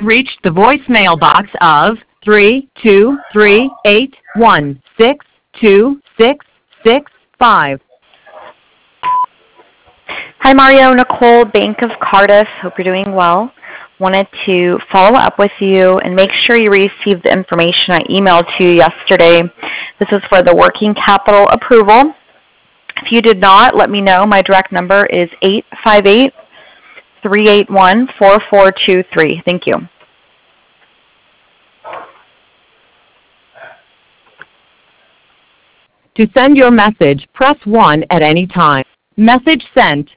reached the voicemail box of 323-816-2665. Hi, Mario. Nicole, Bank of Cardiff. Hope you're doing well. Wanted to follow up with you and make sure you received the information I emailed to you yesterday. This is for the working capital approval. If you did not, let me know. My direct number is 858-381-4423. Thank you. To send your message, press 1 at any time. Message sent.